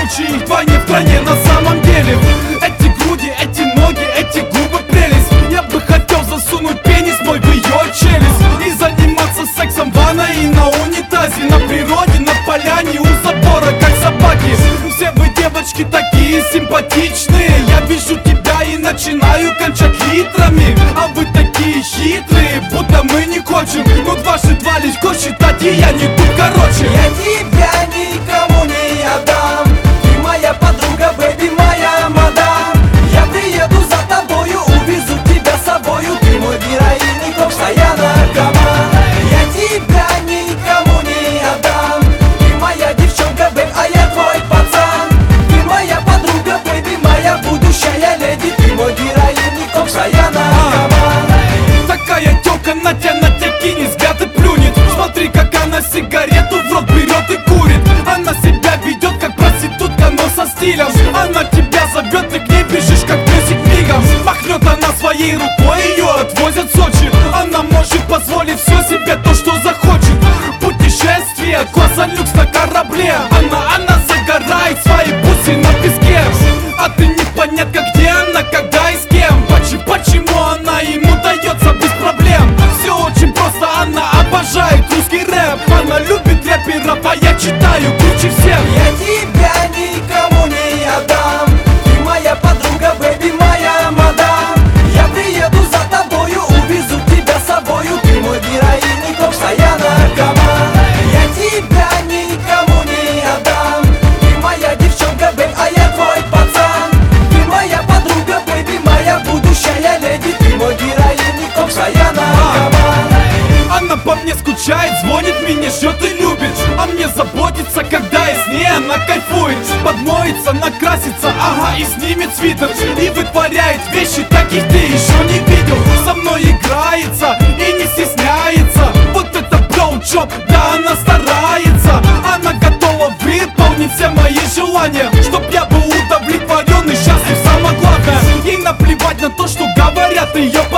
случае их вдвойне в стране. На самом деле эти груди, эти ноги, эти губы прелесть. Я бы хотел засунуть пенис мой в ее челюсть и заниматься сексом в ванной и на унитазе, на природе, на поляне, у забора, как собаки. Все вы, девочки, такие симпатичные. Я вижу тебя и начинаю кончать литрами. А вы такие хитрые, будто мы не хочем. Ну дважды два легко считать, и я не тут, короче. Я тебя никому не отдам. Ты моя подруга, бэби, моя мадам. Я приеду за тобою, увезу тебя с собою. Ты мой героин и постоянно наркоман. Я тебя никому не отдам. Ты моя девчонка, бэб, а я твой пацан. Ты моя подруга, бэби, моя будущая леди. Ты мой героин и постоянно наркоман. Такая тёлка на тебя кинет, взгляд и плюнет. Смотри, как она сигарету в рот берет и курит. Она себя ведет как проститутка, но со стилем. Она тебя зовет, ты к ней бежишь, как песик мигом. Махнет она своей рукой, ее отвозят в Сочи. Она может позволить все себе, то, что захочет. Путешествие, класса люкс на корабле. Она загорает свои бусы на песке. А ты непонятно, где она, когда и с кем. Почему она ему дается без проблем? Все очень просто, она обожает русский рэп. Она любит рэперов, а я читаю круче всех. Я тебя никому не отдам. Ты моя подруга, бэби, моя мадам. Я приеду за тобою, увезу тебя с собою. Ты мой героин и постоянно наркоман. Я тебя никому не отдам. Ты моя девчонка, бэб, а я твой пацан. Ты моя подруга, бэби, моя будущая леди. Ты мой героин и постоянно наркоман. Она по мне скучает, звонит, меня ждет и любит. А мне заботится, когда я с ней, она кайфует. Подмоется, накрасится, ага, и снимет свитер. И вытворяет вещи, таких ты еще не видел. Со мной играется и не стесняется. Вот это блоуджоп, да, она старается. Она готова выполнить все мои желания, чтоб я был удовлетворен и счастлив. Самое главное, ей наплевать на то, что говорят ее.